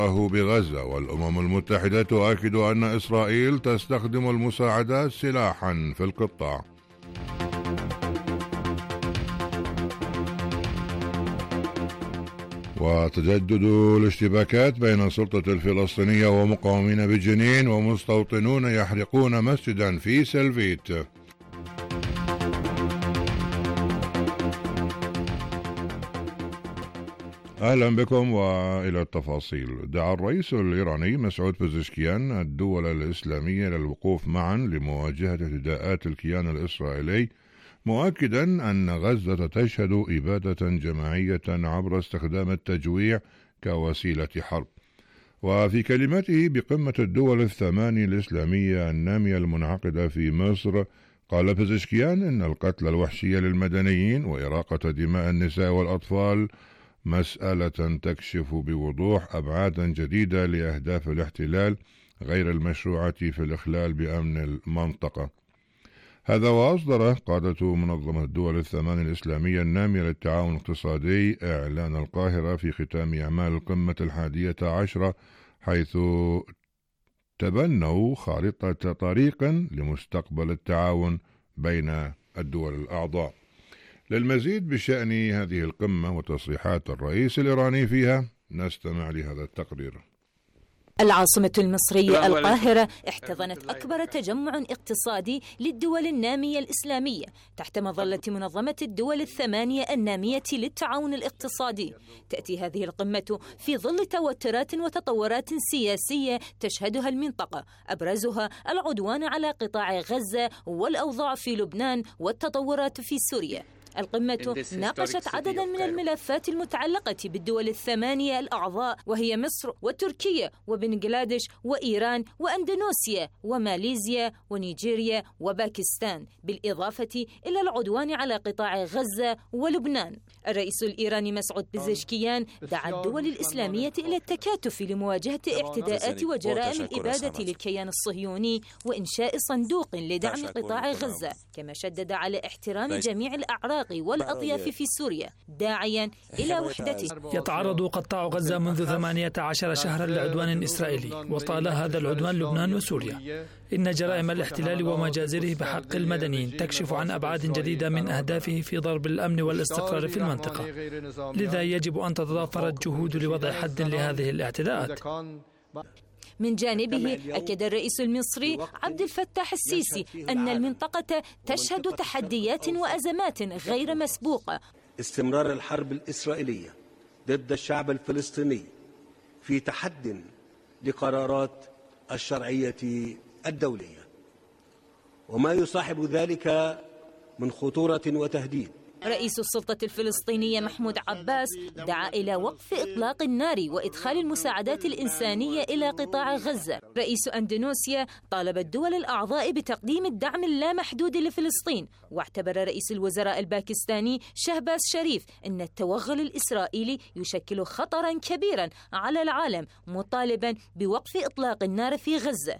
بغزة، والأمم المتحدة تؤكد أن إسرائيل تستخدم المساعدات سلاحا في القطاع. وتجدد الاشتباكات بين السلطة الفلسطينية ومقاومين بجنين، ومستوطنون يحرقون مسجدا في سلفيت. أهلا بكم وإلى التفاصيل. دعا الرئيس الإيراني مسعود بزشكيان الدول الإسلامية للوقوف معا لمواجهة اعتداءات الكيان الإسرائيلي، مؤكدا أن غزة تشهد إبادة جماعية عبر استخدام التجويع كوسيلة حرب. وفي كلمته بقمة الدول الثمانية الإسلامية النامية المنعقدة في مصر، قال بزشكيان إن القتل الوحشي للمدنيين وإراقة دماء النساء والأطفال مسألة تكشف بوضوح أبعادا جديدة لأهداف الاحتلال غير المشروعة في الإخلال بأمن المنطقة. هذا وأصدر قادة منظمة الدول الثمانية الإسلامية النامية للتعاون الاقتصادي إعلان القاهرة في ختام أعمال القمة 11، حيث تبنوا خارطة طريق لمستقبل التعاون بين الدول الأعضاء. للمزيد بشأن هذه القمة وتصريحات الرئيس الإيراني فيها نستمع لهذا التقرير. العاصمة المصرية القاهرة احتضنت أكبر تجمع اقتصادي للدول النامية الإسلامية تحت مظلة منظمة الدول الثمانية النامية للتعاون الاقتصادي. تأتي هذه القمة في ظل توترات وتطورات سياسية تشهدها المنطقة، أبرزها العدوان على قطاع غزة والأوضاع في لبنان والتطورات في سوريا. القمة ناقشت عددا من الملفات المتعلقة بالدول الثمانية الأعضاء، وهي مصر وتركيا وبنغلاديش وإيران وأندونيسيا وماليزيا ونيجيريا وباكستان، بالإضافة إلى العدوان على قطاع غزة ولبنان. الرئيس الإيراني مسعود بزشكيان دعا الدول الإسلامية إلى التكاتف لمواجهة اعتداءات وجرائم الإبادة للكيان الصهيوني وإنشاء صندوق لدعم قطاع غزة، كما شدد على احترام جميع الأعراق والأطياف في سوريا، داعيا إلى وحدته. يتعرض قطاع غزة منذ 18 شهرا لعدوان إسرائيلي، وطال هذا العدوان لبنان وسوريا. إن جرائم الاحتلال ومجازره بحق المدنيين تكشف عن أبعاد جديدة من أهدافه في ضرب الأمن والاستقرار في المنطقة، لذا يجب أن تتضافر الجهود لوضع حد لهذه الاعتداءات. من جانبه أكد الرئيس المصري عبد الفتاح السيسي أن المنطقة تشهد تحديات وأزمات غير مسبوقة. استمرار الحرب الإسرائيلية ضد الشعب الفلسطيني في تحد لقرارات الشرعية الدولية، وما يصاحب ذلك من خطورة وتهديد. رئيس السلطة الفلسطينية محمود عباس دعا إلى وقف إطلاق النار وإدخال المساعدات الإنسانية إلى قطاع غزة. رئيس أندونيسيا طالب الدول الأعضاء بتقديم الدعم اللامحدود لفلسطين، واعتبر رئيس الوزراء الباكستاني شهباز شريف أن التوغل الإسرائيلي يشكل خطرا كبيرا على العالم، مطالبا بوقف إطلاق النار في غزة.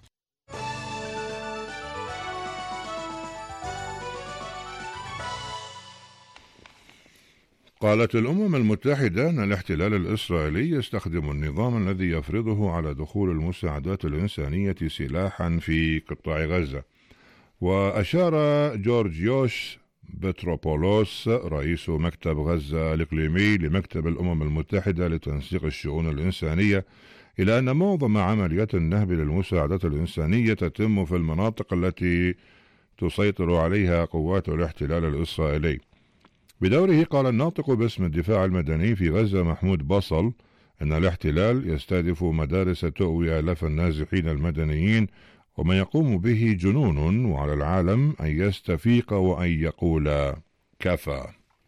قالت الأمم المتحدة أن الاحتلال الإسرائيلي يستخدم النظام الذي يفرضه على دخول المساعدات الإنسانية سلاحا في قطاع غزة. وأشار جورجيوس بتروبولوس رئيس مكتب غزة الإقليمي لمكتب الأمم المتحدة لتنسيق الشؤون الإنسانية إلى أن معظم عمليات النهب للمساعدات الإنسانية تتم في المناطق التي تسيطر عليها قوات الاحتلال الإسرائيلي. بدوره قال الناطق باسم الدفاع المدني في غزة محمود بصل أن الاحتلال يستهدف مدارس تؤوي آلاف النازحين المدنيين، وما يقوم به جنون، وعلى العالم أن يستفيق وأن يقول كفى.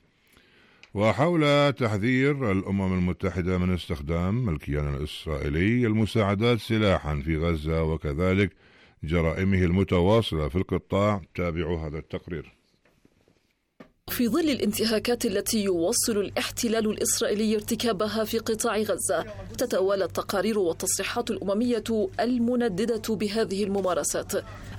وحول تحذير الأمم المتحدة من استخدام الكيان الإسرائيلي المساعدات سلاحا في غزة وكذلك جرائمه المتواصلة في القطاع، تابعوا هذا التقرير. في ظل الانتهاكات التي يواصل الاحتلال الإسرائيلي ارتكابها في قطاع غزة، تتوالى التقارير والتصريحات الأممية المنددة بهذه الممارسات.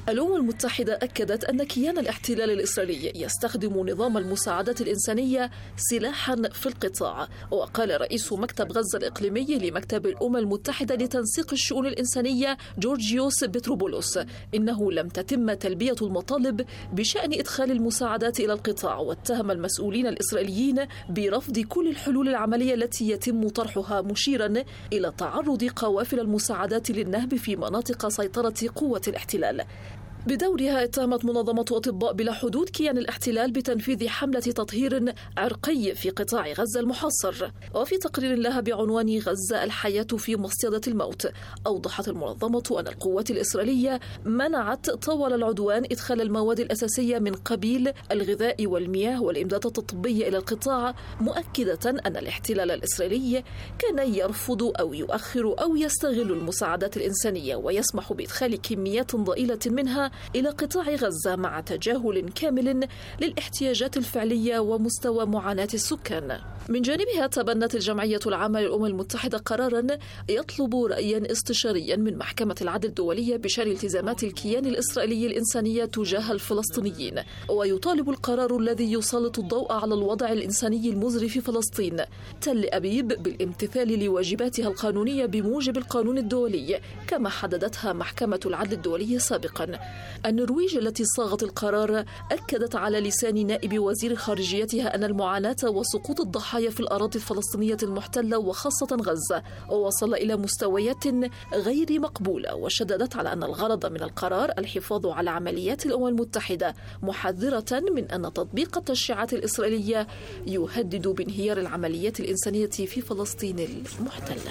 الأمم المتحدة أكدت أن كيان الاحتلال الإسرائيلي يستخدم نظام المساعدات الإنسانية سلاحا في القطاع. وقال رئيس مكتب غزة الإقليمي لمكتب الأمم المتحدة لتنسيق الشؤون الإنسانية جورجيوس بتروبولوس إنه لم تتم تلبية المطالب بشأن إدخال المساعدات إلى القطاع، واتهم المسؤولين الإسرائيليين برفض كل الحلول العملية التي يتم طرحها، مشيرا إلى تعرض قوافل المساعدات للنهب في مناطق سيطرة قوة الاحتلال. بدورها اتهمت منظمة أطباء بلا حدود كيان الاحتلال بتنفيذ حملة تطهير عرقي في قطاع غزة المحاصر. وفي تقرير لها بعنوان غزة الحياة في مصيدة الموت، أوضحت المنظمة أن القوات الإسرائيلية منعت طوال العدوان إدخال المواد الأساسية من قبيل الغذاء والمياه والإمدادات الطبية إلى القطاع، مؤكدة أن الاحتلال الإسرائيلي كان يرفض أو يؤخر أو يستغل المساعدات الإنسانية ويسمح بإدخال كميات ضئيلة منها إلى قطاع غزة مع تجاهل كامل للاحتياجات الفعلية ومستوى معاناة السكان. من جانبها تبنت الجمعية العامة للأمم المتحدة قرارا يطلب رأيا استشاريا من محكمة العدل الدولية بشأن التزامات الكيان الإسرائيلي الإنسانية تجاه الفلسطينيين، ويطالب القرار الذي يسلط الضوء على الوضع الإنساني المزري في فلسطين تل أبيب بالامتثال لواجباتها القانونية بموجب القانون الدولي كما حددتها محكمة العدل الدولية سابقا. النرويج التي صاغت القرار أكدت على لسان نائب وزير خارجيتها أن المعاناة وسقوط الضحايا في الأراضي الفلسطينية المحتلة وخاصة غزة وصل إلى مستويات غير مقبولة، وشددت على أن الغرض من القرار الحفاظ على عمليات الأمم المتحدة، محذرة من أن تطبيق التشريعات الإسرائيلية يهدد بانهيار العمليات الإنسانية في فلسطين المحتلة.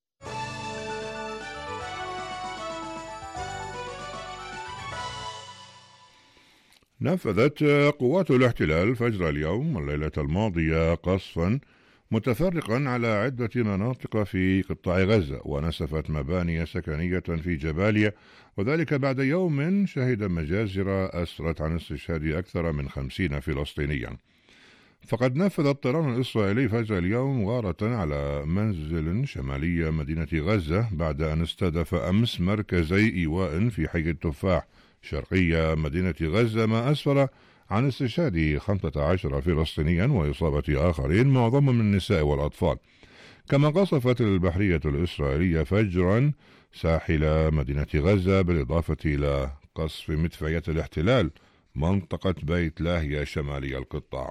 نفذت قوات الاحتلال فجر اليوم والليلة الماضية قصفا متفرقا على عدة مناطق في قطاع غزة، ونسفت مباني سكنية في جباليا، وذلك بعد يوم شهد مجازر أسرت عن استشهاد أكثر من 50 فلسطينيا. فقد نفذ الطيران الإسرائيلي فجر اليوم غارة على منزل شمالي مدينة غزة بعد أن استهدف أمس مركزي إيواء في حي التفاح شرقية مدينة غزة، ما أسفر عن استشهاد 15 فلسطينيا وإصابة آخرين معظمهم من النساء والأطفال. كما قصفت البحرية الإسرائيلية فجرا ساحل مدينة غزة، بالإضافة إلى قصف مدفعية الاحتلال منطقة بيت لاهيا شمالي القطاع.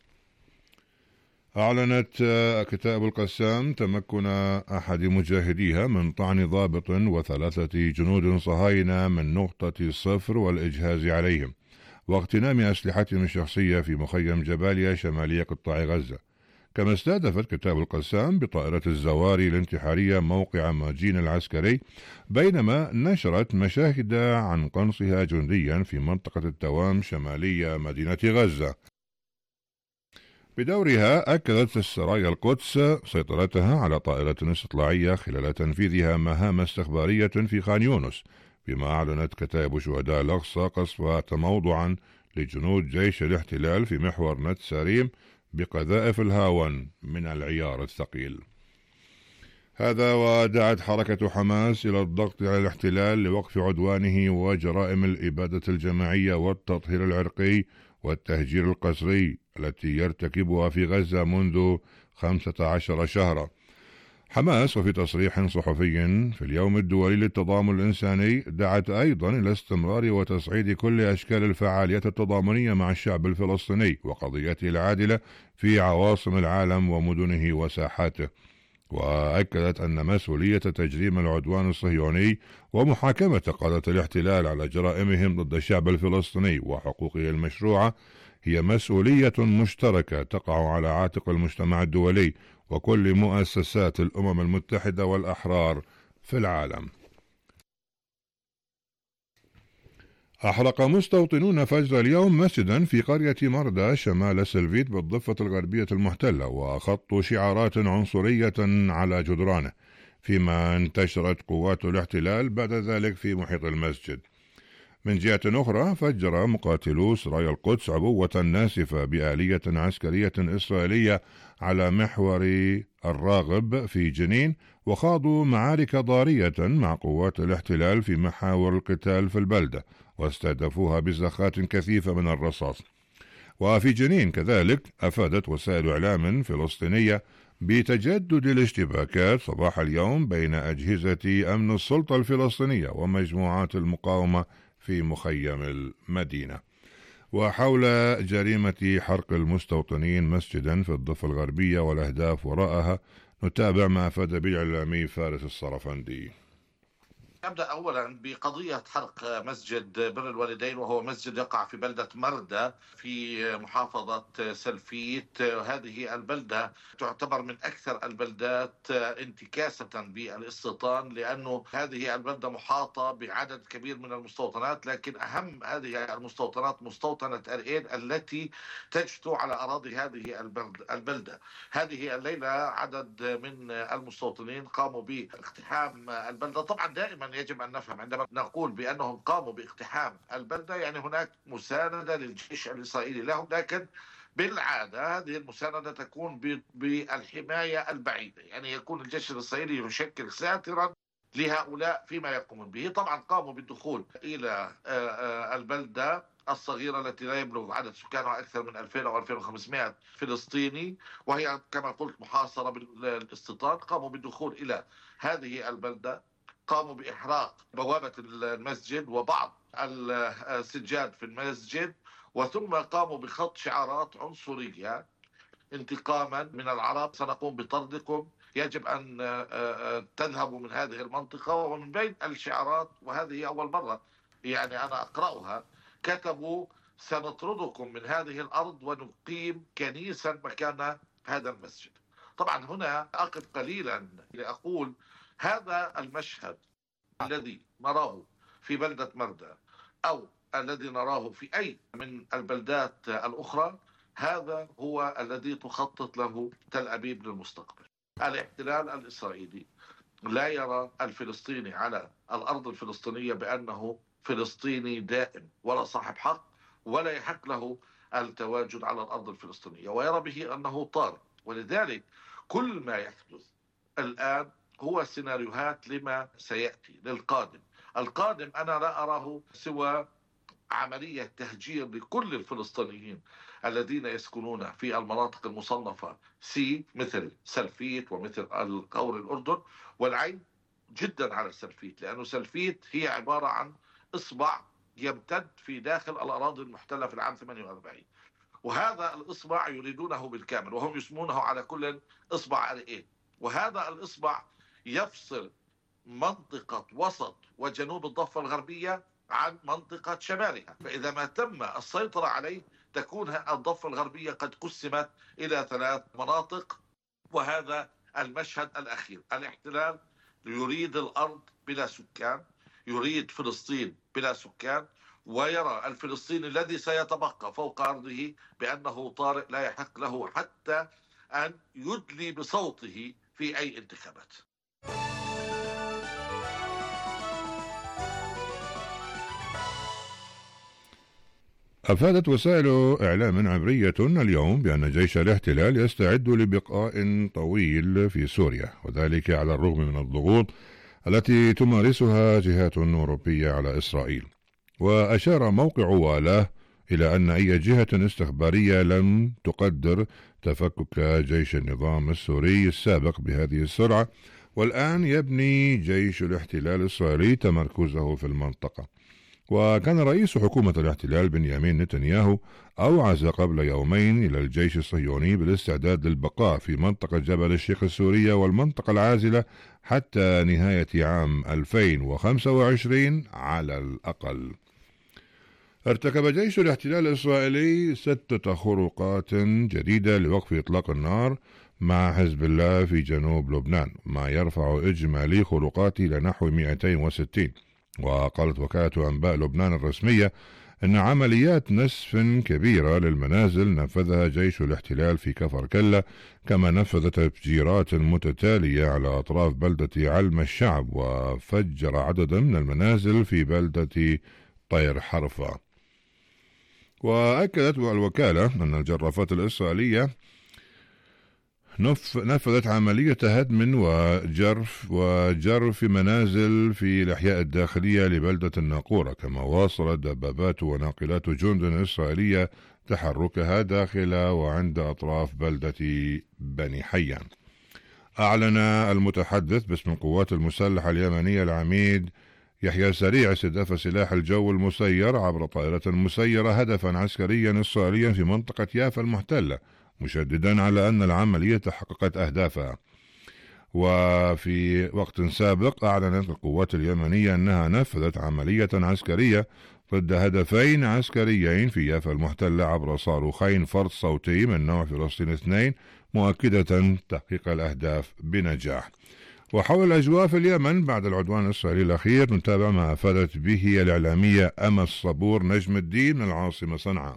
أعلنت كتائب القسام تمكن أحد مجاهديها من طعن ضابط و3 جنود صهاينة من نقطة صفر والإجهاز عليهم واغتنام أسلحتهم الشخصية في مخيم جباليا شمالي قطاع غزة. كما استهدفت كتائب القسام بطائرة الزواري الانتحارية موقع ماجين العسكري، بينما نشرت مشاهد عن قنصها جنديا في منطقة التوام شمالي مدينة غزة. بدورها أكدت السرايا القدس سيطرتها على طائرة استطلاعية خلال تنفيذها مهام استخبارية في خان يونس، بما أعلنت كتائب شهداء الأقصى قصفها تموضعا لجنود جيش الاحتلال في محور نت ساريم بقذائف الهاون من العيار الثقيل. هذا ودعت حركة حماس إلى الضغط على الاحتلال لوقف عدوانه وجرائم الإبادة الجماعية والتطهير العرقي والتهجير القسري التي يرتكبها في غزة منذ 15 شهرا. حماس وفي تصريح صحفي في اليوم الدولي للتضامن الإنساني دعت أيضا إلى استمرار وتصعيد كل أشكال الفعاليات التضامنية مع الشعب الفلسطيني وقضيته العادلة في عواصم العالم ومدنه وساحاته، وأكدت أن مسؤولية تجريم العدوان الصهيوني ومحاكمة قادة الاحتلال على جرائمهم ضد الشعب الفلسطيني وحقوقه المشروعة هي مسؤولية مشتركة تقع على عاتق المجتمع الدولي وكل مؤسسات الأمم المتحدة والأحرار في العالم. أحرق مستوطنون فجر اليوم مسجدا في قرية مردة شمال سلفيت بالضفة الغربية المحتلة، وخطوا شعارات عنصرية على جدرانه، فيما انتشرت قوات الاحتلال بعد ذلك في محيط المسجد. من جهة أخرى فجر مقاتلو سرايا القدس عبوة ناسفة بآلية عسكرية إسرائيلية على محور الراغب في جنين، وخاضوا معارك ضارية مع قوات الاحتلال في محاور القتال في البلدة، واستهدفوها بزخات كثيفة من الرصاص. وفي جنين كذلك أفادت وسائل إعلام فلسطينية بتجدد الاشتباكات صباح اليوم بين أجهزة أمن السلطة الفلسطينية ومجموعات المقاومة في مخيم المدينة. وحول جريمة حرق المستوطنين مسجدا في الضفة الغربية والأهداف وراءها، نتابع ما أفاد به الإعلامي فارس الصرفندي. نبدأ أولا بقضية حرق مسجد بر الوالدين، وهو مسجد يقع في بلدة مردة في محافظة سلفيت. هذه البلدة تعتبر من أكثر البلدات انتكاسة بالاستيطان، لأنه هذه البلدة محاطة بعدد كبير من المستوطنات، لكن أهم هذه المستوطنات مستوطنة أرئيل التي تجثو على أراضي هذه البلدة. هذه الليلة عدد من المستوطنين قاموا باقتحام البلدة. طبعا دائما يجب أن نفهم عندما نقول بأنهم قاموا باقتحام البلدة يعني هناك مساندة للجيش الإسرائيلي لهم، لكن بالعادة هذه المساندة تكون بالحماية البعيدة، يعني يكون الجيش الإسرائيلي يشكل ساترا لهؤلاء فيما يقومون به. طبعا قاموا بالدخول إلى البلدة الصغيرة التي لا يبلغ عدد سكانها أكثر من 2000 أو 2500 فلسطيني، وهي كما قلت محاصرة بالاستيطان. قاموا بالدخول إلى هذه البلدة، قاموا بإحراق بوابة المسجد وبعض السجاد في المسجد، وثم قاموا بخط شعارات عنصرية انتقاما من العرب: سنقوم بطردكم، يجب أن تذهبوا من هذه المنطقة. ومن بين الشعارات، وهذه أول مرة يعني أنا أقرأها، كتبوا: سنطردكم من هذه الأرض ونقيم كنيسا مكان هذا المسجد. طبعا هنا أقف قليلا لأقول هذا المشهد الذي نراه في بلدة مردة أو الذي نراه في أي من البلدات الأخرى، هذا هو الذي تخطط له تل أبيب للمستقبل. الاحتلال الإسرائيلي لا يرى الفلسطيني على الأرض الفلسطينية بأنه فلسطيني دائم ولا صاحب حق، ولا يحق له التواجد على الأرض الفلسطينية، ويرى به أنه طارئ. ولذلك كل ما يحدث الآن هو سيناريوهات لما سيأتي للقادم. القادم أنا لا أراه سوى عملية تهجير لكل الفلسطينيين الذين يسكنون في المناطق المصنفة سي، مثل سلفيت ومثل القور الأردن والعين، جدا على سلفيت، لأنه سلفيت هي عبارة عن إصبع يمتد في داخل الأراضي المحتلة في العام 48، وهذا الإصبع يريدونه بالكامل، وهم يسمونه على كل إصبع أرئيل. وهذا الإصبع يفصل منطقة وسط وجنوب الضفة الغربية عن منطقة شمالها، فإذا ما تم السيطرة عليه تكون الضفة الغربية قد قسمت إلى 3 مناطق. وهذا المشهد الأخير. الاحتلال يريد الأرض بلا سكان، يريد فلسطين بلا سكان، ويرى الفلسطيني الذي سيتبقى فوق أرضه بأنه طارئ لا يحق له حتى أن يدلي بصوته في أي انتخابات. أفادت وسائل إعلام عبرية اليوم بأن جيش الاحتلال يستعد لبقاء طويل في سوريا، وذلك على الرغم من الضغوط التي تمارسها جهات أوروبية على إسرائيل. وأشار موقع والاه إلى أن أي جهة استخبارية لم تقدر تفكك جيش النظام السوري السابق بهذه السرعة، والآن يبني جيش الاحتلال الإسرائيلي تمركزه في المنطقة. وكان رئيس حكومة الاحتلال بنيامين نتنياهو أوعز قبل يومين إلى الجيش الصهيوني بالاستعداد للبقاء في منطقة جبل الشيخ السورية والمنطقة العازلة حتى نهاية عام 2025 على الأقل. ارتكب جيش الاحتلال الإسرائيلي 6 خروقات جديدة لوقف إطلاق النار مع حزب الله في جنوب لبنان، ما يرفع إجمالي خروقاته إلى نحو 260. وقالت وكالة أنباء لبنان الرسمية أن عمليات نسف كبيرة للمنازل نفذها جيش الاحتلال في كفر كلة، كما نفذ تفجيرات متتالية على أطراف بلدة علم الشعب، وفجر عددا من المنازل في بلدة طير حرفة. وأكدت الوكالة أن الجرافات الإسرائيلية نفذت عملية هدم وجرف منازل في الأحياء الداخلية لبلدة الناقورة، كما واصلت دبابات وناقلات جند إسرائيلية تحركها داخل وعند أطراف بلدة بني حيان. أعلن المتحدث باسم القوات المسلحة اليمنية العميد يحيى سريع استهداف سلاح الجو المسير عبر طائرة مسيرة هدفا عسكريا إسرائيليا في منطقة يافا المحتلة، مشددا على أن العملية تحققت أهدافها. وفي وقت سابق أعلنت القوات اليمنية أنها نفذت عملية عسكرية ضد هدفين عسكريين في يافا المحتلة عبر صاروخين فرد صوتي من نوع فلسطين 2، مؤكدة تحقيق الأهداف بنجاح. وحول الأجواء في اليمن بعد العدوان الإسرائيلي الأخير، نتابع ما أفادت به الإعلامية أما الصبور نجم الدين من العاصمة صنعاء.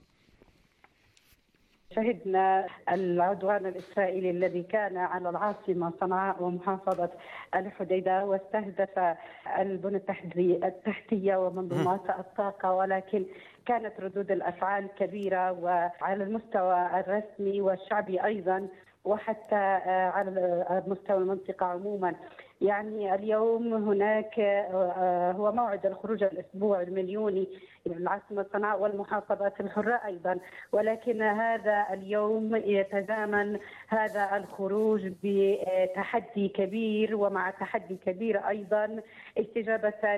شهدنا العدوان الإسرائيلي الذي كان على العاصمة صنعاء ومحافظة الحديدة، واستهدف البنى التحتية ومنظومات الطاقة، ولكن كانت ردود الأفعال كبيرة، وعلى المستوى الرسمي والشعبي أيضا، وحتى على مستوى المنطقة عموما. يعني اليوم هناك هو موعد الخروج الأسبوع المليوني للعاصمة صنعاء والمحافظات الحرة أيضا، ولكن هذا اليوم يتزامن هذا الخروج بتحدي كبير، ومع تحدي كبير أيضا استجابة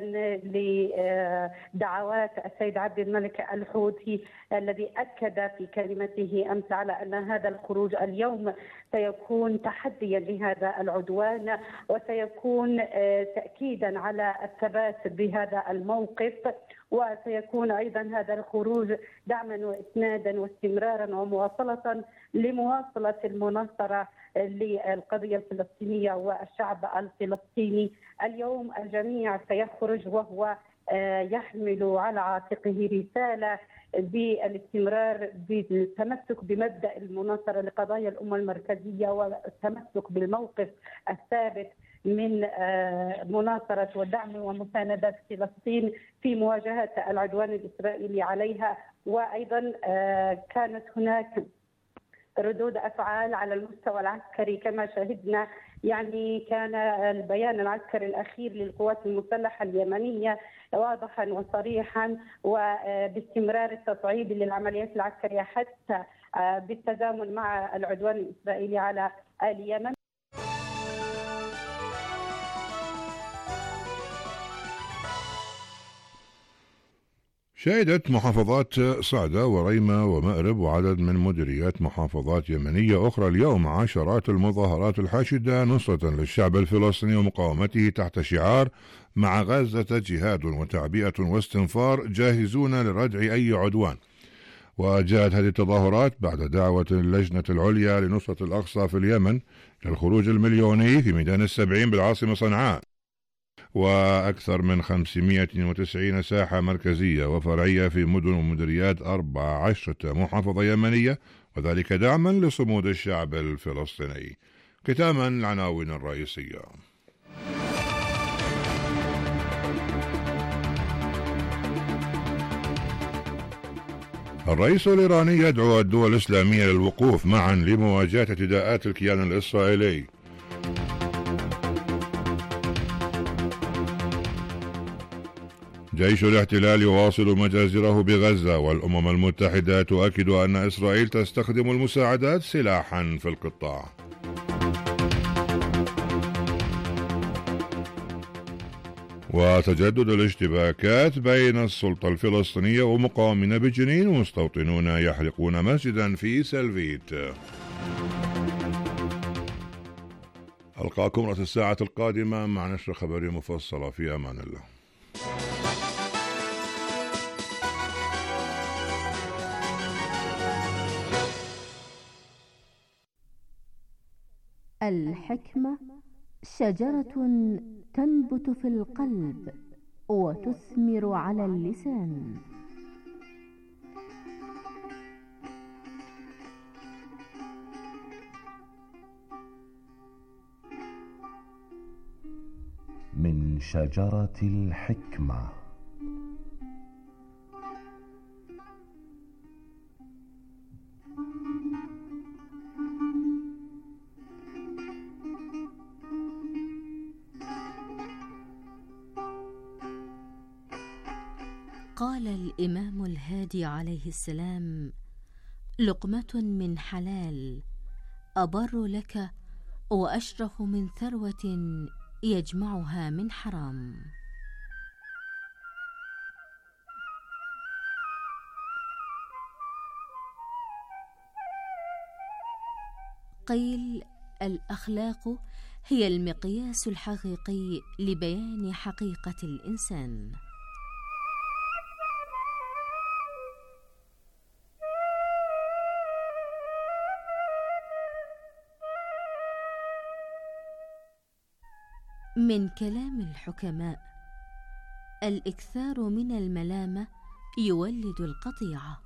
لدعوات السيد عبد الملك الحوثي الذي أكد في كلمته أمس على أن هذا الخروج اليوم سيكون تحديا لهذا العدوان، وسيكون تأكيدا على الثبات بهذا الموقف، وسيكون أيضا هذا الخروج دعما وإسنادا واستمرارا ومواصلة لمواصلة المناصرة للقضية الفلسطينية والشعب الفلسطيني. اليوم الجميع سيخرج وهو يحمل على عاتقه رسالة بالاستمرار بالتمسك بمبدأ المناصرة لقضايا الأمة المركزية، والتمسك بالموقف الثابت من مناصرة ودعم ومساندة فلسطين في مواجهة العدوان الإسرائيلي عليها. وأيضا كانت هناك ردود أفعال على المستوى العسكري كما شاهدنا. يعني كان البيان العسكري الأخير للقوات المسلحة اليمنية واضحا وصريحا، وباستمرار التصعيد للعمليات العسكرية حتى بالتزامن مع العدوان الإسرائيلي على اليمن. شهدت محافظات صعدة وريمة ومأرب وعدد من مديريات محافظات يمنية أخرى اليوم عشرات المظاهرات الحاشدة نصرة للشعب الفلسطيني ومقاومته تحت شعار مع غزة جهاد وتعبئة واستنفار جاهزون لردع أي عدوان. وجاءت هذه التظاهرات بعد دعوة اللجنة العليا لنصرة الأقصى في اليمن للخروج المليوني في ميدان السبعين بالعاصمة صنعاء، وأكثر من 590 ساحة مركزية وفرعية في مدن ومديريات 14 محافظة يمنية، وذلك دعما لصمود الشعب الفلسطيني. ختاما العناوين الرئيسية. الرئيس الإيراني يدعو الدول الإسلامية للوقوف معا لمواجهة اعتداءات الكيان الإسرائيلي. جيش الاحتلال يواصل مجازره بغزة، والأمم المتحدة تؤكد أن إسرائيل تستخدم المساعدات سلاحا في القطاع. وتجدد الاشتباكات بين السلطة الفلسطينية ومقاومين بجنين، ومستوطنون يحرقون مسجدا في سلفيت. ألقاكم رأس الساعة القادمة مع نشرة خبرية مفصلة. في أمان الله. الحكمة شجرة تنبت في القلب وتثمر على اللسان. من شجرة الحكمة. قال الإمام الهادي عليه السلام: لقمة من حلال أبر لك وأشرف من ثروة يجمعها من حرام. قيل: الأخلاق هي المقياس الحقيقي لبيان حقيقة الإنسان. من كلام الحكماء: الإكثار من الملامة يولد القطيعة.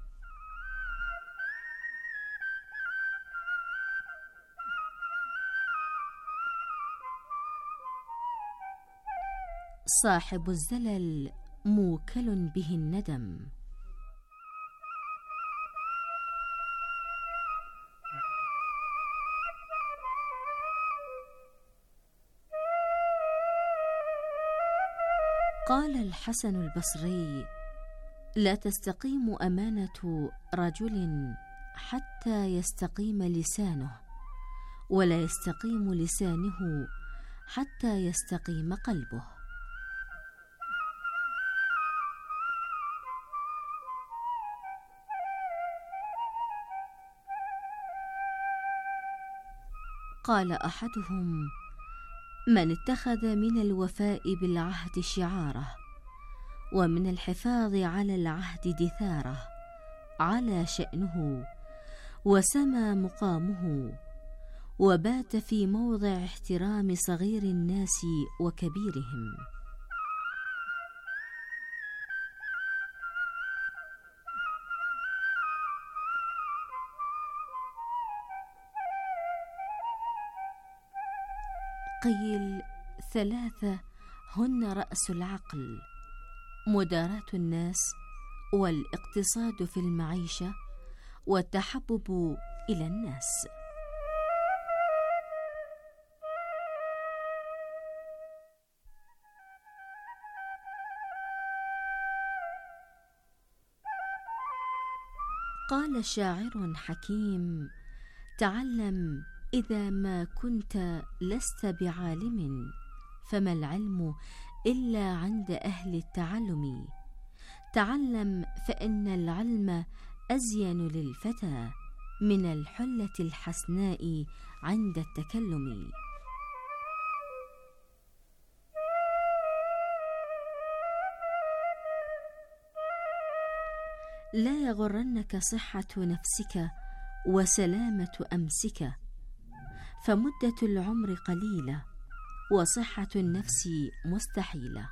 صاحب الزلل موكل به الندم. قال الحسن البصري: لا تستقيم أمانة رجل حتى يستقيم لسانه، ولا يستقيم لسانه حتى يستقيم قلبه. قال أحدهم: من اتخذ من الوفاء بالعهد شعاره، ومن الحفاظ على العهد دثاره، علا شأنه وسمى مقامه، وبات في موضع احترام صغير الناس وكبيرهم. قيل: ثلاثة هن رأس العقل: مداراة الناس، والاقتصاد في المعيشة، والتحبب إلى الناس. قال شاعر حكيم: تعلم إذا ما كنت لست بعالم، فما العلم إلا عند أهل التعلم. تعلم فإن العلم أزين للفتى من الحلة الحسناء عند التكلم. لا يغرنك صحة نفسك وسلامة أمسك، فمدة العمر قليلة وصحة النفس مستحيلة.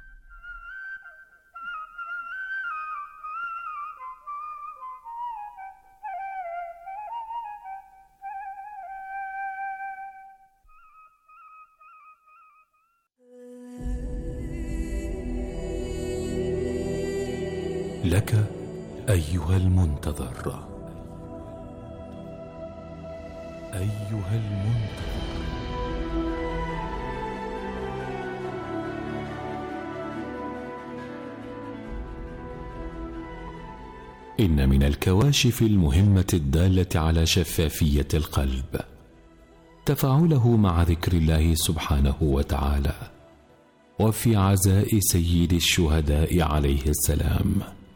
لك أيها المنتظر، أيها المنتظر، إن من الكواشف المهمة الدالة على شفافية القلب تفاعله مع ذكر الله سبحانه وتعالى، وفي عزاء سيد الشهداء عليه السلام،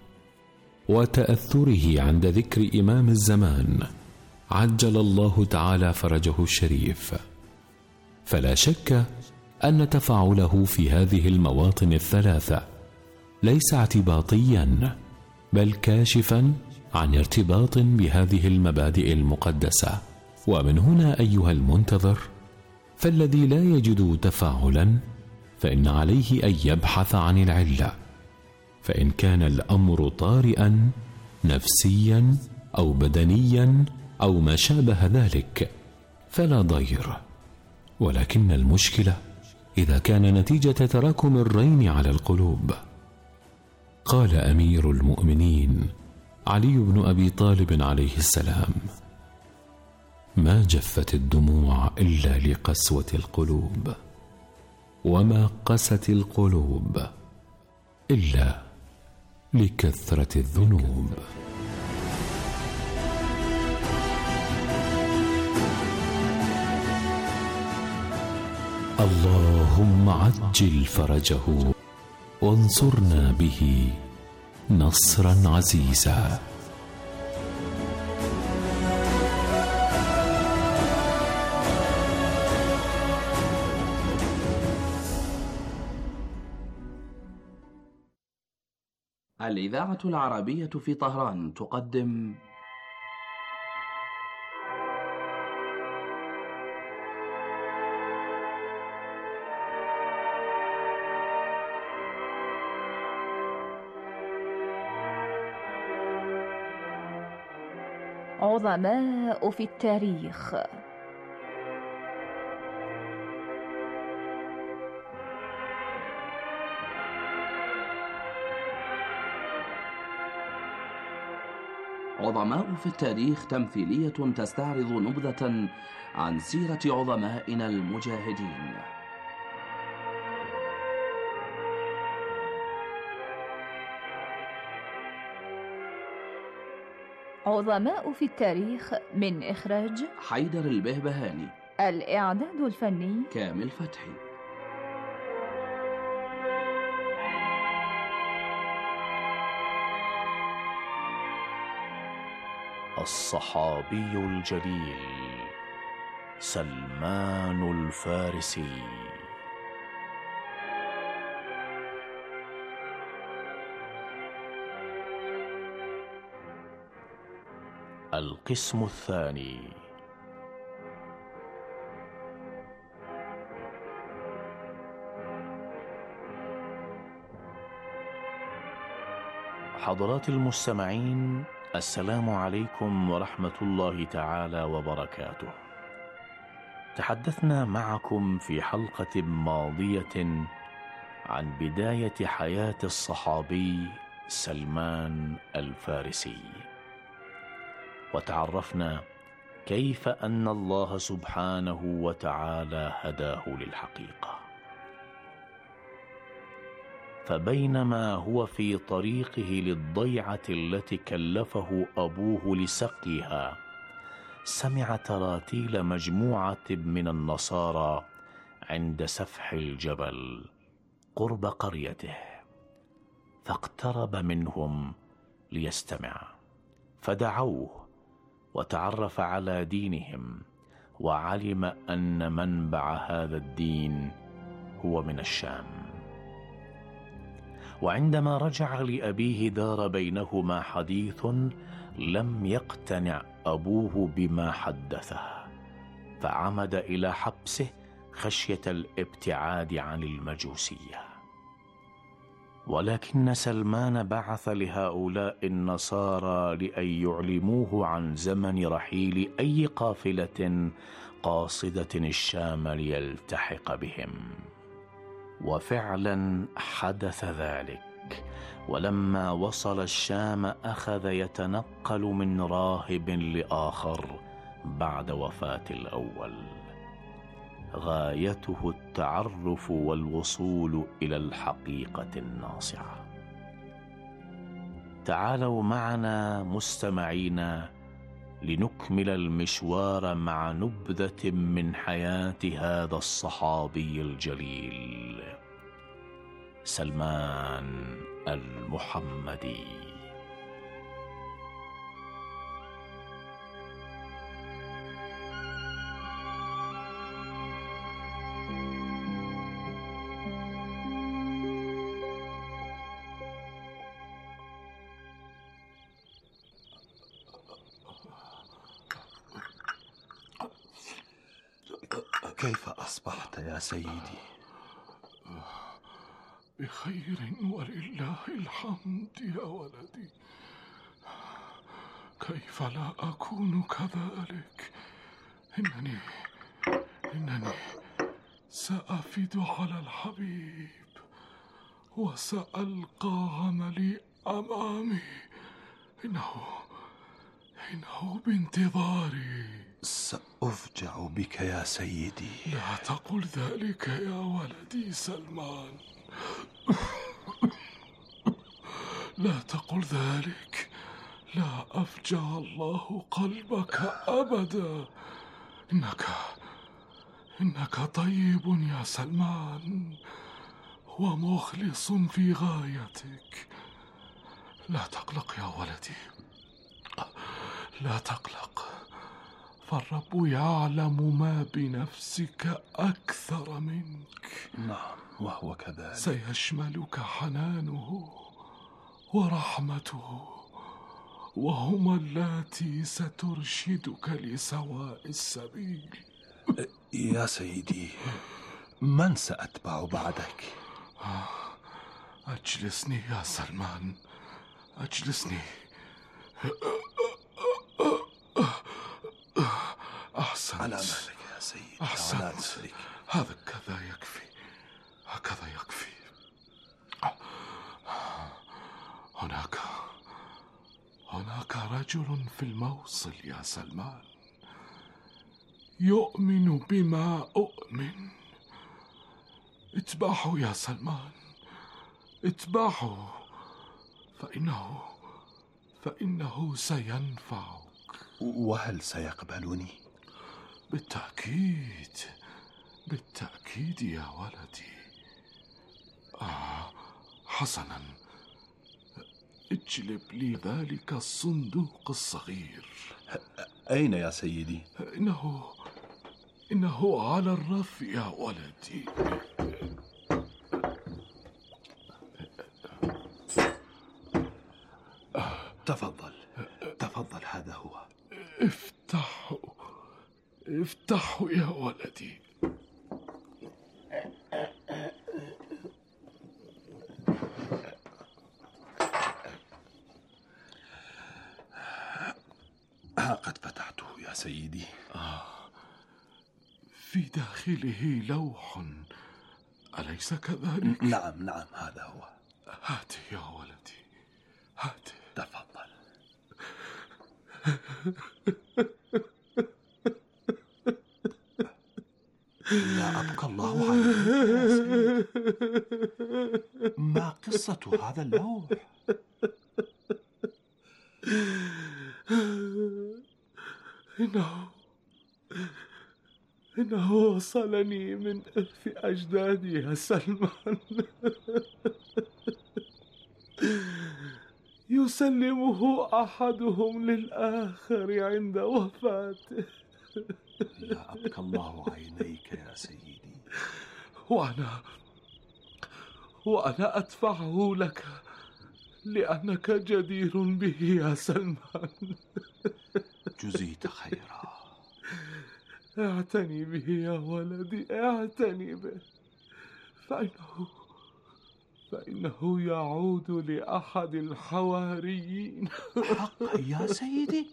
وتأثره عند ذكر إمام الزمان عجل الله تعالى فرجه الشريف. فلا شك أن تفاعله في هذه المواطن الثلاثة ليس اعتباطيا، بل كاشفا عن ارتباط بهذه المبادئ المقدسة. ومن هنا أيها المنتظر، فالذي لا يجد تفاعلا فإن عليه أن يبحث عن العلة، فإن كان الأمر طارئا نفسيا أو بدنيا أو ما شابه ذلك فلا ضير، ولكن المشكلة إذا كان نتيجة تراكم الرين على القلوب. قال أمير المؤمنين علي بن أبي طالب عليه السلام: ما جفت الدموع إلا لقسوة القلوب، وما قست القلوب إلا لكثرة الذنوب. اللهم عجل فرجه وانصرنا به نصرا عزيزا. الإذاعة العربية في طهران تقدم عظماء في التاريخ. عظماء في التاريخ تمثيلية تستعرض نبذة عن سيرة عظمائنا المجاهدين. عظماء في التاريخ من إخراج حيدر البهبهاني. الإعداد الفني كامل فتحي. الصحابي الجليل سلمان الفارسي. القسم الثاني. حضرات المستمعين، السلام عليكم ورحمة الله تعالى وبركاته. تحدثنا معكم في حلقة ماضية عن بداية حياة الصحابي سلمان الفارسي، وتعرفنا كيف أن الله سبحانه وتعالى هداه للحقيقة. فبينما هو في طريقه للضيعة التي كلفه أبوه لسقيها، سمع تراتيل مجموعة من النصارى عند سفح الجبل قرب قريته، فاقترب منهم ليستمع، فدعوه وتعرف على دينهم، وعلم أن منبع هذا الدين هو من الشام. وعندما رجع لأبيه دار بينهما حديث لم يقتنع أبوه بما حدثه، فعمد إلى حبسه خشية الابتعاد عن المجوسية. ولكن سلمان بعث لهؤلاء النصارى لأن يعلموه عن زمن رحيل أي قافلة قاصدة الشام ليلتحق بهم. وفعلا حدث ذلك، ولما وصل الشام أخذ يتنقل من راهب لآخر بعد وفاة الأول، غايته التعرف والوصول إلى الحقيقة الناصعة. تعالوا معنا مستمعينا لنكمل المشوار مع نبذة من حياة هذا الصحابي الجليل سلمان المحمدي. كيف أصبحت يا سيدي؟ بخير ولله الحمد يا ولدي. كيف لا أكون كذلك؟ إنني سأفد على الحبيب وسألقى عملي أمامي. إنه بانتظاري. سأفجع بك يا سيدي. لا تقل ذلك يا ولدي سلمان. لا تقل ذلك، لا أفجع الله قلبك أبدا. إنك طيب يا سلمان ومخلص في غايتك. لا تقلق يا ولدي، لا تقلق، فالرب يعلم ما بنفسك أكثر منك. نعم وهو كذلك. سيشملك حنانه ورحمته، وهما اللاتي سترشدك لسواء السبيل. يا سيدي، من سأتبع بعدك؟ أجلسني يا سلمان، أجلسني. أحسنت. على مالك يا سيدي، أحسنت. هكذا يكفي، هكذا يكفي. هناك رجل في الموصل يا سلمان يؤمن بما أؤمن. اتبعه يا سلمان، اتبعه، فإنه سينفعك. وهل سيقبلني؟ بالتأكيد، بالتأكيد يا ولدي. حسنا، اجلب لي ذلك الصندوق الصغير. أين يا سيدي؟ إنه على الرف يا ولدي. تفضل، هذا هو. افتحه يا ولدي. قد فتحته يا سيدي. في داخله لوح، أليس كذلك؟ نعم، هذا هو. هاته يا ولدي، هاته. تفضل. لا أبقى الله عليك يا سيدي. ما قصة هذا اللوح؟ إنه وصلني من إرث أجدادي يا سلمان. يسلمه أحدهم للآخر عند وفاته. لا أبقى الله عينيك يا سيدي. وأنا أدفعه لك لأنك جدير به يا سلمان. جزيت خيرا. اعتني به يا ولدي، اعتني به، فإنه يعود لأحد الحواريين. حقا يا سيدي.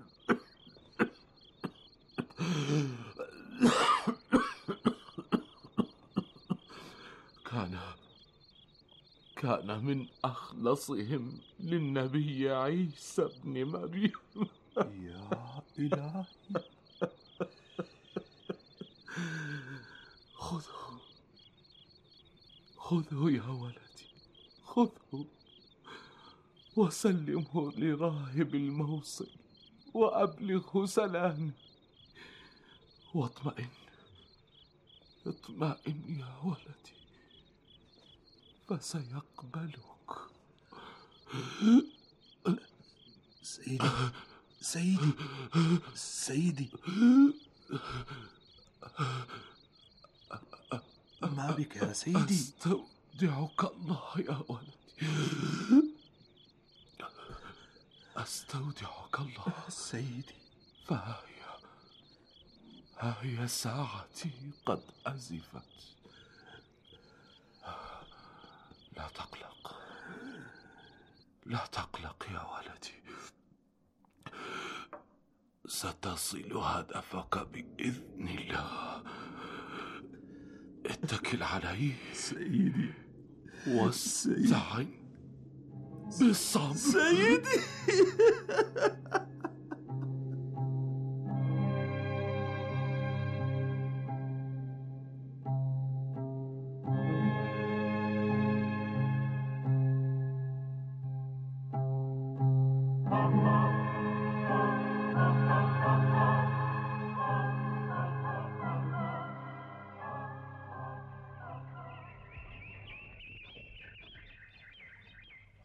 كان من أخلصهم للنبي عيسى ابن مريم. يا إلهي. خذه يا ولدي، خذه وسلمه لراهب الموصل وأبلغه سلامي، واطمئن يا ولدي، فسيقبلك. سيدي، ما بك يا سيدي؟ أستودعك الله يا ولدي، أستودعك الله سيدي. ها هي ساعتي قد أزفت. لا تقلق يا ولدي، ستصل هدفك بإذن الله. اتكل علي سيدي، واستعن بالصبر سيدي.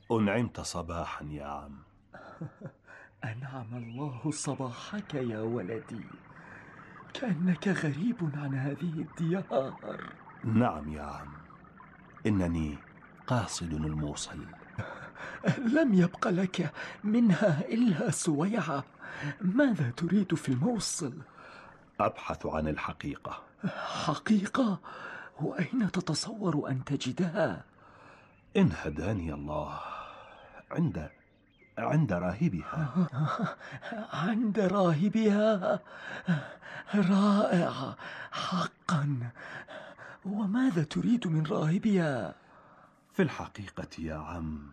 أنعمت صباحا يا عم. أنعم الله صباحك يا ولدي، كأنك غريب عن هذه الديار. نعم يا عم، إنني قاصد الموصل. لم يبق لك منها إلا سويعة. ماذا تريد في الموصل؟ أبحث عن الحقيقة. حقيقة؟ وأين تتصور أن تجدها؟ إن هداني الله عند راهبها. عند راهبها؟ رائع حقا. وماذا تريد من راهبها؟ في الحقيقة يا عم،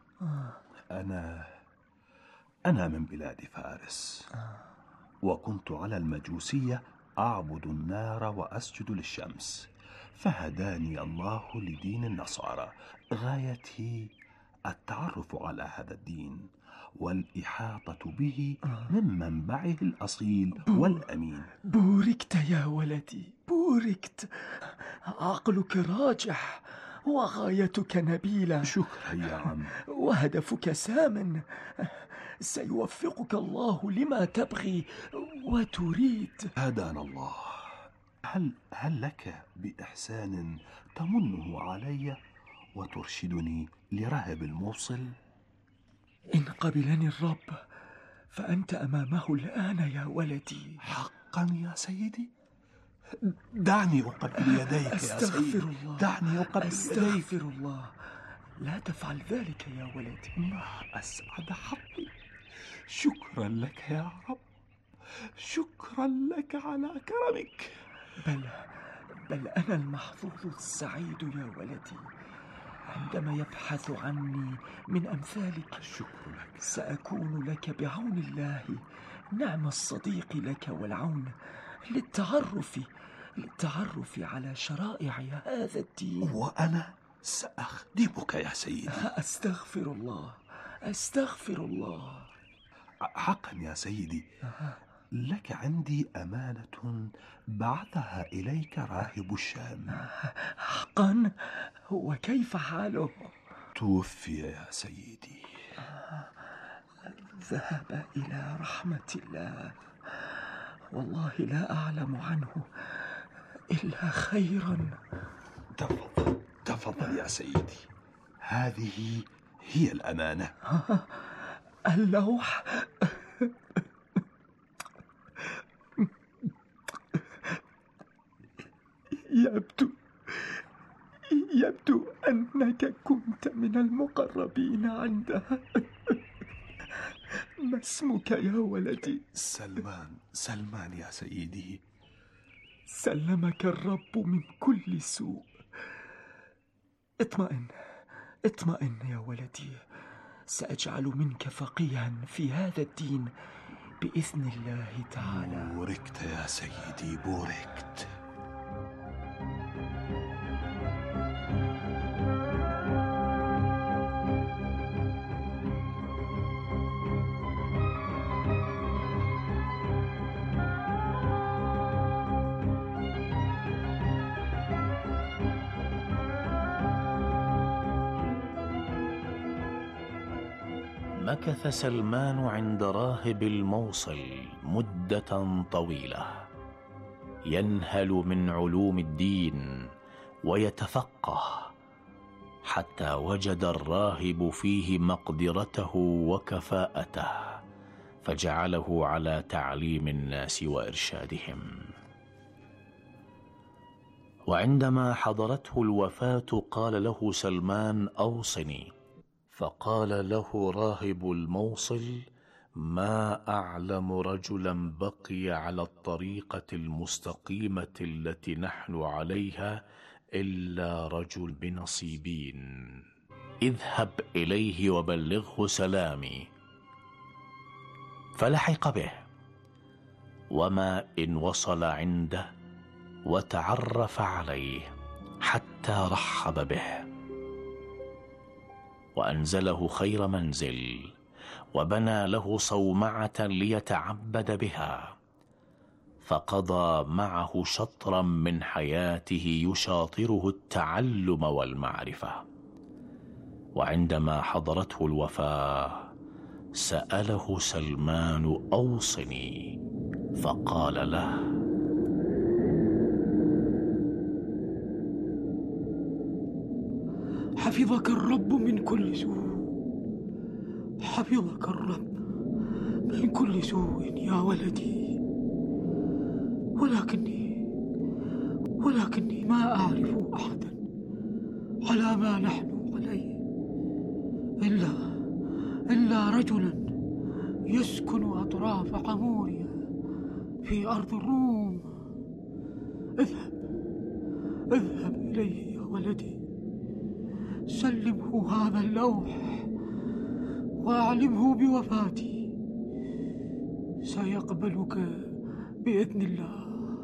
أنا من بلاد فارس، وكنت على المجوسية أعبد النار وأسجد للشمس، فهداني الله لدين النصارى. غايتي التعرف على هذا الدين والإحاطة به من منبعه الأصيل والأمين. بوركت يا ولدي، بوركت. عقلك راجح وغايتك نبيلة. شكرا يا عم. وهدفك سام. سيوفقك الله لما تبغي وتريد. هدانا الله. هل لك بإحسان تمنه علي وترشدني لراهب الموصل؟ إن قبلني الرب فأنت أمامه الآن يا ولدي. حقا يا سيدي؟ دعني أقبل يديك يا سيدي. أستغفر الله. دعني أقبل يديك. أستغفر الله. لا تفعل ذلك يا ولدي. ما أسعد حظي. شكرا لك يا رب، شكرا لك على كرمك. بل أنا المحظوظ السعيد يا ولدي عندما يبحث عني من أمثالك. الشكر لك. سأكون لك بعون الله نعم الصديق لك والعون للتعرف على شرائع هذا الدين. وأنا سأخدمك يا سيدي. أستغفر الله، أستغفر الله. حقا يا سيدي، لك عندي أمانة بعثها إليك راهب الشام. حقا؟ وكيف حاله؟ توفي يا سيدي. ذهب إلى رحمة الله. والله لا أعلم عنه إلا خيرا. تفضل يا سيدي، هذه هي الأمانة. اللوح. يبدو أنك كنت من المقربين عندها. ما اسمك يا ولدي؟ سلمان يا سيدي. سلمك الرب من كل سوء. اطمئن يا ولدي، سأجعل منك فقيها في هذا الدين بإذن الله تعالى. بوركت يا سيدي، بوركت. مكث سلمان عند راهب الموصل مدة طويلة، ينهل من علوم الدين ويتفقه، حتى وجد الراهب فيه مقدرته وكفاءته، فجعله على تعليم الناس وإرشادهم. وعندما حضرته الوفاة قال له سلمان: أوصني. فقال له راهب الموصل: ما أعلم رجلا بقي على الطريقة المستقيمة التي نحن عليها إلا رجل بنصيبين. اذهب إليه وبلغه سلامي. فلحق به، وما إن وصل عنده وتعرف عليه حتى رحب به، وأنزله خير منزل، وبنى له صومعة ليتعبد بها، فقضى معه شطرا من حياته يشاطره التعلم والمعرفة. وعندما حضرته الوفاة سأله سلمان: أوصني. فقال له: حفظك الرب من كل سوء، حفظك الرب من كل سوء يا ولدي، ولكني ما أعرف أحدا على ما نحن عليه إلا رجلا يسكن أطراف عموريا في أرض الروم. اذهب إليه يا ولدي، سلمه هذا اللوح وأعلمه بوفاتي، سيقبلك بإذن الله.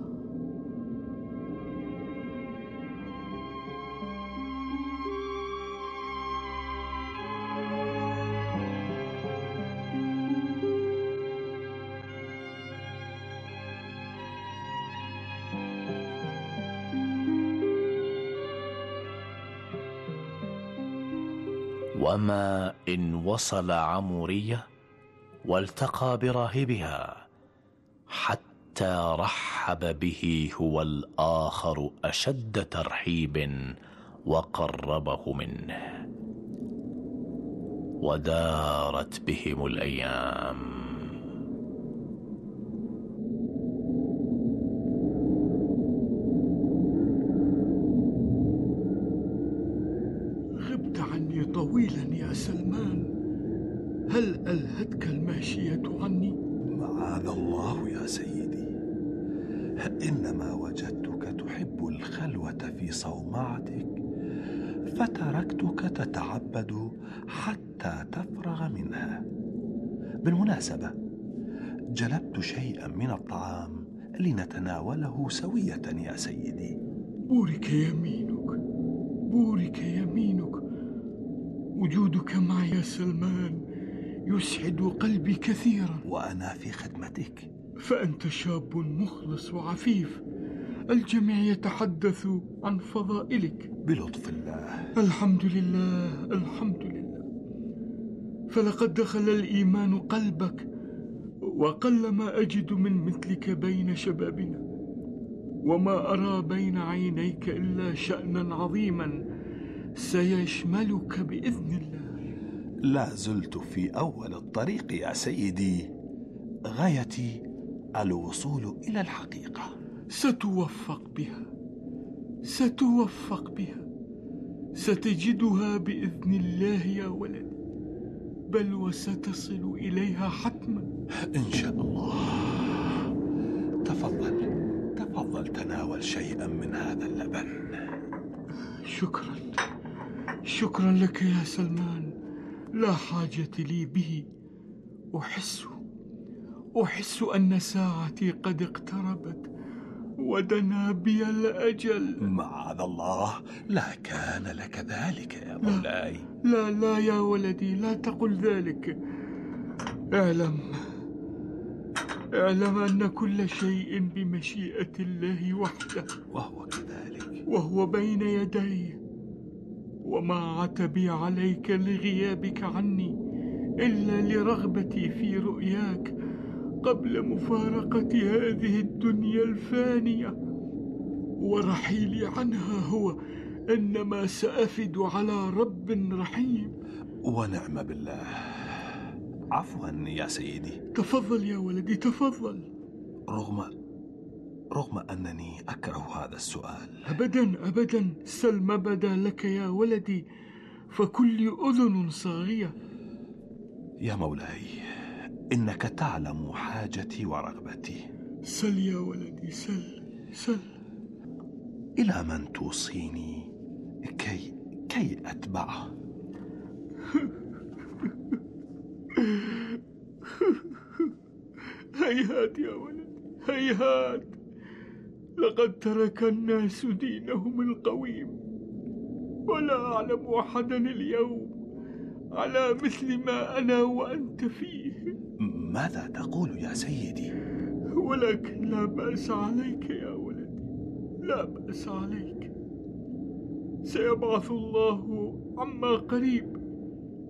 وما إن وصل عمورية والتقى براهبها حتى رحب به هو الآخر أشد ترحيب وقربه منه، ودارت بهم الأيام. غبت عني طويلا يا سلمان، هل ألهتك الماشية عني؟ معاذ الله يا سيدي، إنما وجدتك تحب الخلوة في صومعتك فتركتك تتعبد حتى تفرغ منها. بالمناسبة جلبت شيئا من الطعام لنتناوله سوية يا سيدي. بورك يمينك، بورك يمينك، وجودك معي يا سلمان يسعد قلبي كثيرا. وأنا في خدمتك. فأنت شاب مخلص وعفيف، الجميع يتحدث عن فضائلك. بلطف الله. الحمد لله، الحمد لله. فلقد دخل الإيمان قلبك، وقلما أجد من مثلك بين شبابنا، وما أرى بين عينيك إلا شأنا عظيما سيشملك بإذن الله. لا زلت في أول الطريق يا سيدي، غايتي الوصول إلى الحقيقة. ستوفق بها، ستوفق بها، ستجدها بإذن الله يا ولدي، بل وستصل إليها حتما إن شاء الله. تفضل تناول شيئا من هذا اللبن. شكرا لك يا سلمان، لا حاجة لي به. أحس أن ساعتي قد اقتربت ودنا بي الأجل. معاذ الله، لا كان لك ذلك يا مولاي. لا يا ولدي، لا تقل ذلك. اعلم أن كل شيء بمشيئة الله وحده، وهو كذلك، وهو بين يدي. وما عتبي عليك لغيابك عني إلا لرغبتي في رؤياك قبل مفارقة هذه الدنيا الفانية، ورحيلي عنها هو إنما سأفد على رب رحيم. ونعم بالله. عفوا يا سيدي. تفضل يا ولدي، تفضل. رغم أنني أكره هذا السؤال. أبدا، سل بدا لك يا ولدي، فكل أذن صاغية. يا مولاي، إنك تعلم حاجتي ورغبتي. سل يا ولدي، سل. إلى من توصيني كي أتبعه؟ هيهات يا ولدي، هيهات. لقد ترك الناس دينهم القويم، ولا أعلم أحدا اليوم على مثل ما أنا وأنت فيه. ماذا تقول يا سيدي؟ ولكن لا بأس عليك يا ولدي، لا بأس عليك. سيبعث الله عما قريب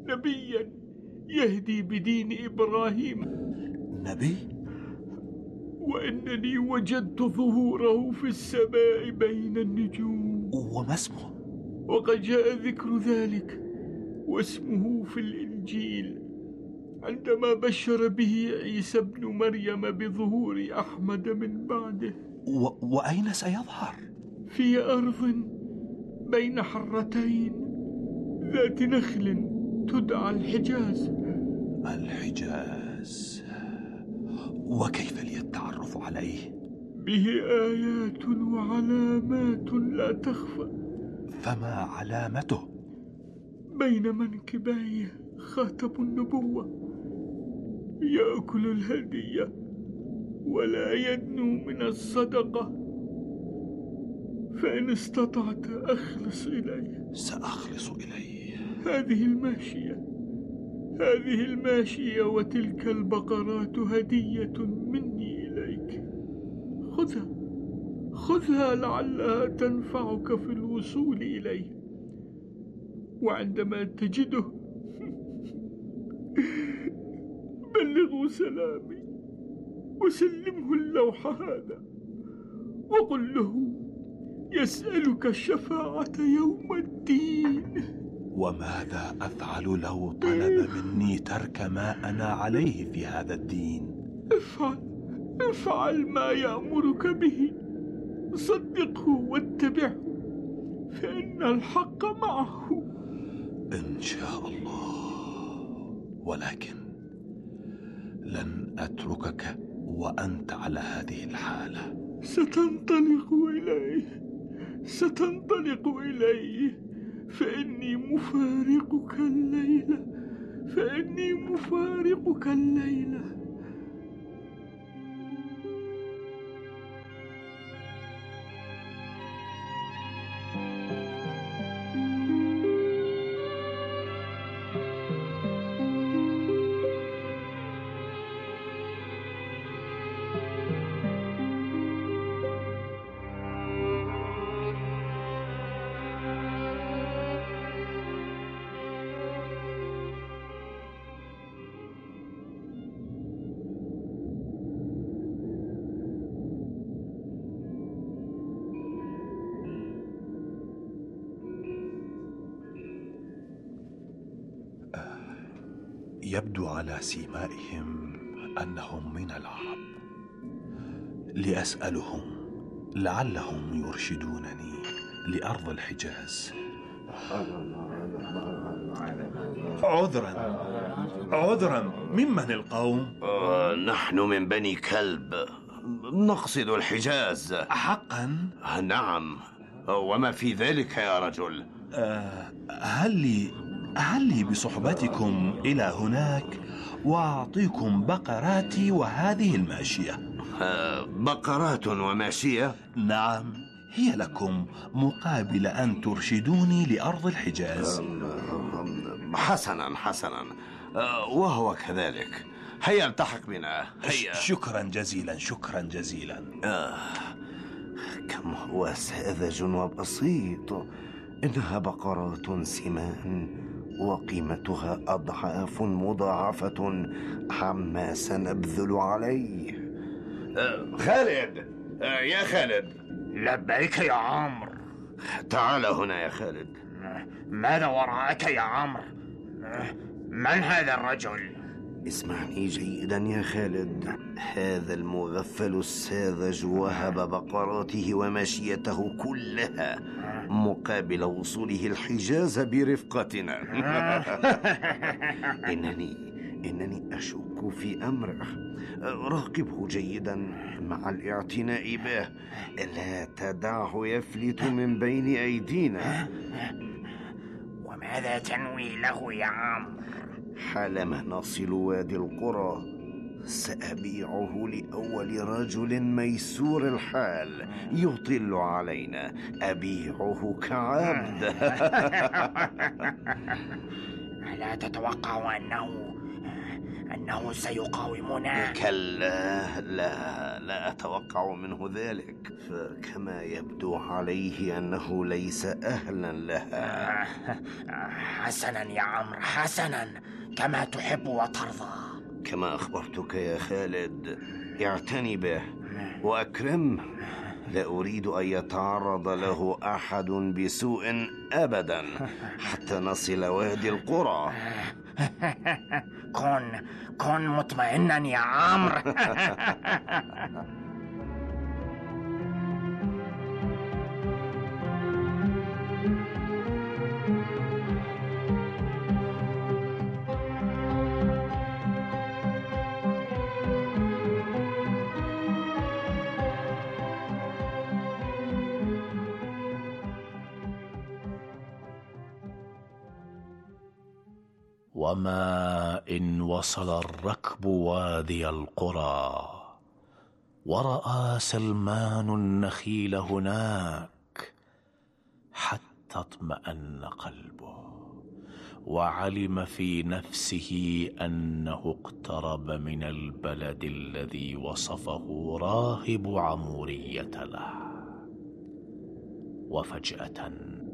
نبيا يهدي بدين إبراهيم. نبي؟ وإنني وجدت ظهوره في السماء بين النجوم. وما اسمه؟ وقد جاء ذكر ذلك واسمه في الإنجيل عندما بشر به عيسى ابن مريم بظهور أحمد من بعده. وأين سيظهر؟ في أرض بين حرتين ذات نخل تدعى الحجاز. الحجاز، وكيف لي التعرف عليه؟ به آيات وعلامات لا تخفى. فما علامته؟ بين منكبيه خاتم النبوة، يأكل الهدية ولا يدنو من الصدقة، فإن استطعت أخلص إليه. سأخلص إليه. هذه الماشية وتلك البقرات هدية مني إليك. خذها لعلها تنفعك في الوصول إليه، وعندما تجده بلغوا سلامي وسلمه اللوح هذا وقل له يسألك الشفاعة يوم الدين. وماذا أفعل لو طلب مني ترك ما أنا عليه في هذا الدين؟ افعل ما يأمرك به، صدقه واتبعه، فإن الحق معه. إن شاء الله، ولكن لن أتركك وأنت على هذه الحالة. ستنطلق إليه فإني مفارقك الليلة. يبدو على سيمائهم أنهم من العرب. لأسألهم لعلهم يرشدونني لأرض الحجاز. عذرا، ممن القوم؟ نحن من بني كلب، نقصد الحجاز. حقا؟ نعم، وما في ذلك يا رجل؟ هل لي بصحبتكم إلى هناك وأعطيكم بقراتي وهذه الماشية؟ بقرات وماشية؟ نعم، هي لكم مقابل أن ترشدوني لأرض الحجاز. حسنا، وهو كذلك. هيا التحق بنا، هيا. شكرا جزيلا. كم هو ساذج وبسيط. إنها بقرات سمان وقيمتها أضعاف مضاعفة عما سنبذل عليه. خالد، يا خالد. لبيك يا عمرو. تعال هنا يا خالد. ماذا وراءك يا عمرو؟ من هذا الرجل؟ اسمعني جيدا يا خالد. هذا المغفل الساذج وهب بقراته وماشيته كلها مقابل وصوله الحجاز برفقتنا. إنني أشك في أمره. راقبه جيدا مع الاعتناء به، لا تدعه يفلت من بين أيدينا. وماذا تنوي له يا عمرو؟ حالما نصل وادي القرى سأبيعه لأول رجل ميسور الحال يطل علينا. أبيعه كعبد. ألا تتوقع أنه أنه سيقاومنا؟ كلا، لا أتوقع منه ذلك، فكما يبدو عليه أنه ليس أهلا لها. حسنا يا عمرو، حسنا، كما تحب وترضى. كما أخبرتك يا خالد، اعتني به وأكرمه. لا أريد أن يتعرض له أحد بسوء أبدا حتى نصل وادي القرى. كن مطمئنا يا عمرو. وما إن وصل الركب وادي القرى ورأى سلمان النخيل هناك حتى اطمأن قلبه وعلم في نفسه أنه اقترب من البلد الذي وصفه راهب عمورية له. وفجأة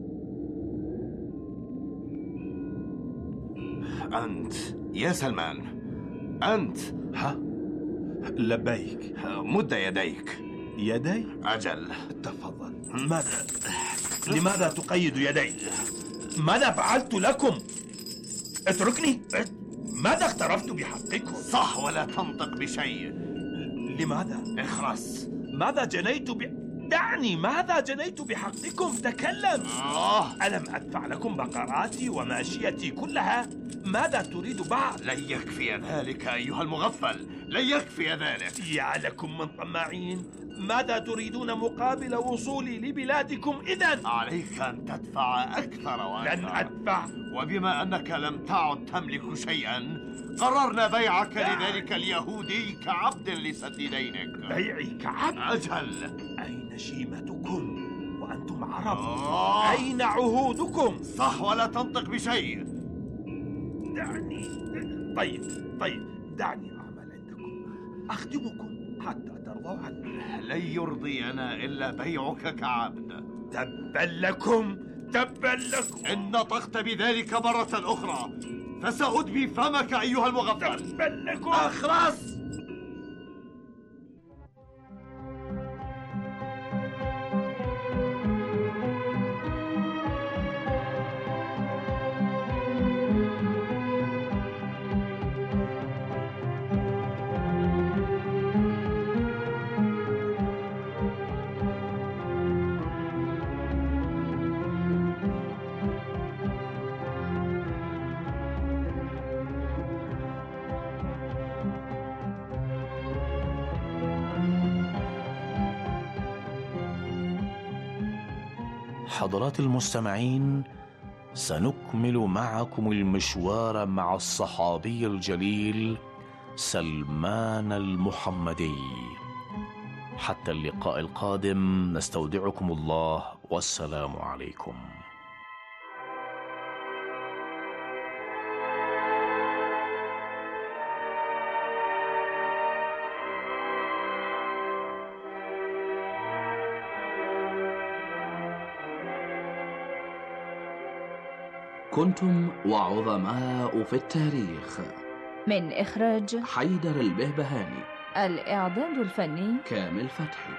أنت يا سلمان، أنت؟ ها؟ لبيك. مد يديك. يدي؟ أجل. تفضل. لماذا تقيد يدي؟ ماذا فعلت لكم؟ اتركني. ماذا اقترفت بحقكم؟ صح، ولا تنطق بشيء. لماذا؟ اخرس. ماذا جنيت دعني. ماذا جنيت بحقكم؟ تكلم. ألم أدفع لكم بقراتي وماشيتي كلها؟ ماذا تريد بعد؟ لن يكفي ذلك أيها المغفل، لن يكفي ذلك. يا لكم من طماعين. ماذا تريدون مقابل وصولي لبلادكم إذن؟ عليك أن تدفع أكثر وأكثر. لن أدفع. وبما أنك لم تعد تملك شيئا، قررنا بيعك لذلك اليهودي كعبد لسد دينك. بيعي كعبد؟ أجل. أين شيمتكم وأنتم عرب؟ أين عهودكم؟ صح، ولا تنطق بشيء. دعني. طيب دعني أعمل عندكم، أخدمكم حتى ترضوا عني. لن يرضينا إلا بيعك كعبد. تبا لكم. إن نطقت بذلك مرة أخرى فسأدمي فمك أيها المغفل. تبا لكم. أخرس. حضرات المستمعين، سنكمل معكم المشوار مع الصحابي الجليل سلمان المحمدي. حتى اللقاء القادم نستودعكم الله، والسلام عليكم. كنتم وعظماء في التاريخ، من إخراج حيدر البهبهاني، الإعداد الفني كامل فتحي.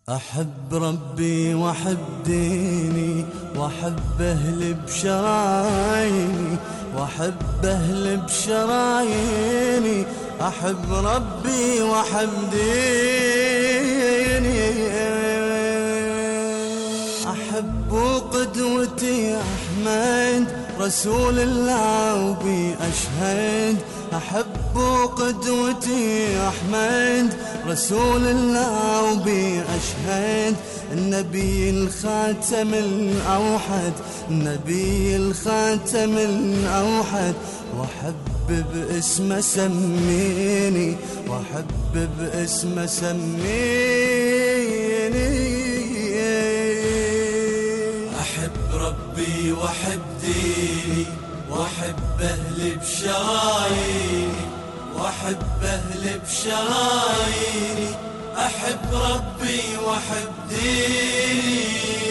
أحب ربي وأحب ديني وأحب أهلي بشراييني وأحب أهلي بشراييني أحب ربي وأحب ديني أحب قدوتي أحمد رسول الله وبي أشهد أحب قدوتي أحمد رسول الله وبي أشهد النبي الخاتم الأوحد النبي الخاتم الأوحد وأحب باسمه سميني وأحب باسمه سميني أحب ربي وأحب ديني وأحب أهلي بشراييني وأحب أهلي بشراييني أحب ربي وأحب ديني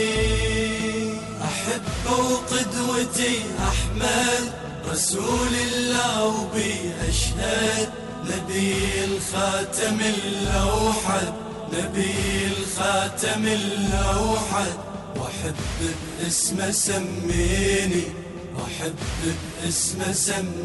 أحب وقدوتي أحمد رسول الله وبي أشهد نبي الخاتم الأوحد نبي الخاتم الأوحد وأحب باسمه سميني وأحب باسمه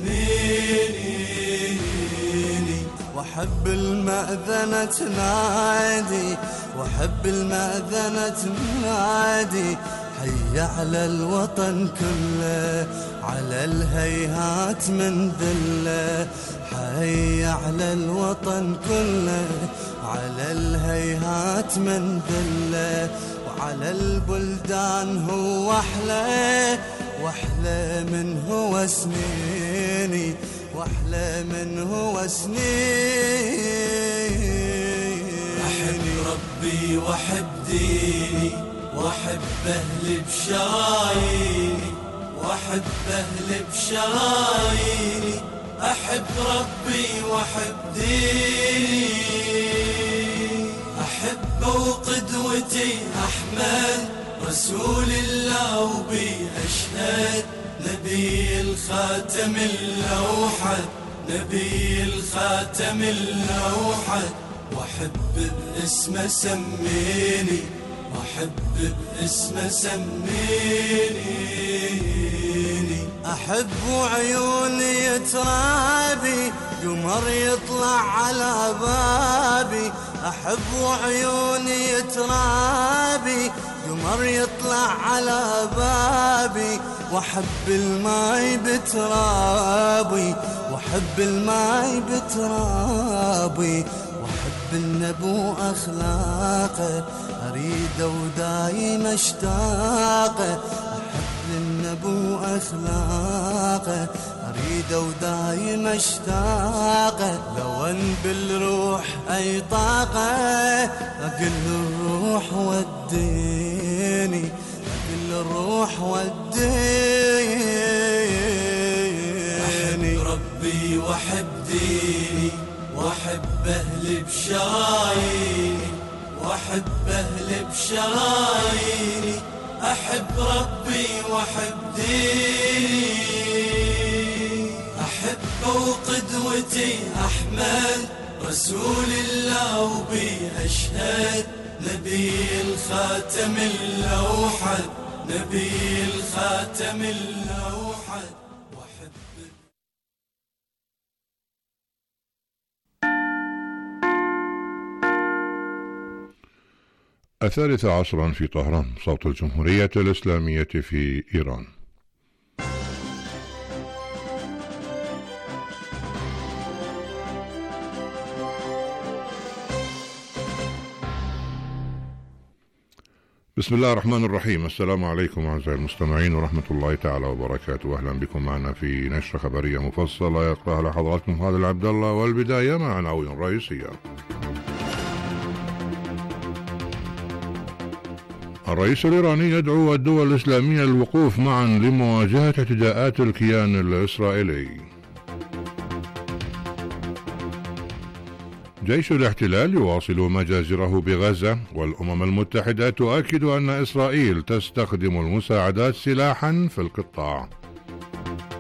سميني وأحب المأذنة تنادي وأحب المأذنة تنادي حي على الوطن كله على الهيهات من ذله حي على الوطن كله على الهيهات من ذله وعلى البلدان هو أحلى وأحلى من هو سنيني وأحلى من هو سنيني أحب ربي وأحب ديني وأحب أهلي بشراييني وأحب أهلي بشراييني أحب ربي وأحب ديني أحب وقدوتي أحمد رسول الله وبي أشهد نبي الخاتم الأوحد نبي الخاتم الأوحد وأحب باسمه سميني وأحب باسمه سميني أحب وعيوني ترابي قمر يطلع على بابي أحب وعيوني ترابي قمر يطلع على بابي وأحب الماي بترابي وأحب الماي بترابي وأحب النبو أخلاقه أريده ودايم أشتاقه أحب النبو أخلاقه أريده ودايم أشتاقه لو أن بالروح أي طاقة أقل الروح وديني أقل الروح وديني أحب ربي وأحب ديني وأحب أهلي بشراييني وأحب أهلي بشراييني أحب ربي وأحب ديني أحب وقدوتي أحمد رسول الله وبي أشهد نبي الخاتم الأوحد نبي الخاتم الأوحد الثالثة عصرا في طهران صوت الجمهورية الإسلامية في إيران. بسم الله الرحمن الرحيم. السلام عليكم أعزائي المستمعين ورحمة الله تعالى وبركاته. أهلا بكم معنا في نشرة خبرية مفصلة يقرأها لحضراتكم هذا العبد الله، والبداية مع عناوين رئيسية. الرئيس الإيراني يدعو الدول الإسلامية للوقوف معا لمواجهة اعتداءات الكيان الإسرائيلي. جيش الاحتلال يواصل مجازره بغزة، والأمم المتحدة تؤكد أن إسرائيل تستخدم المساعدات سلاحا في القطاع.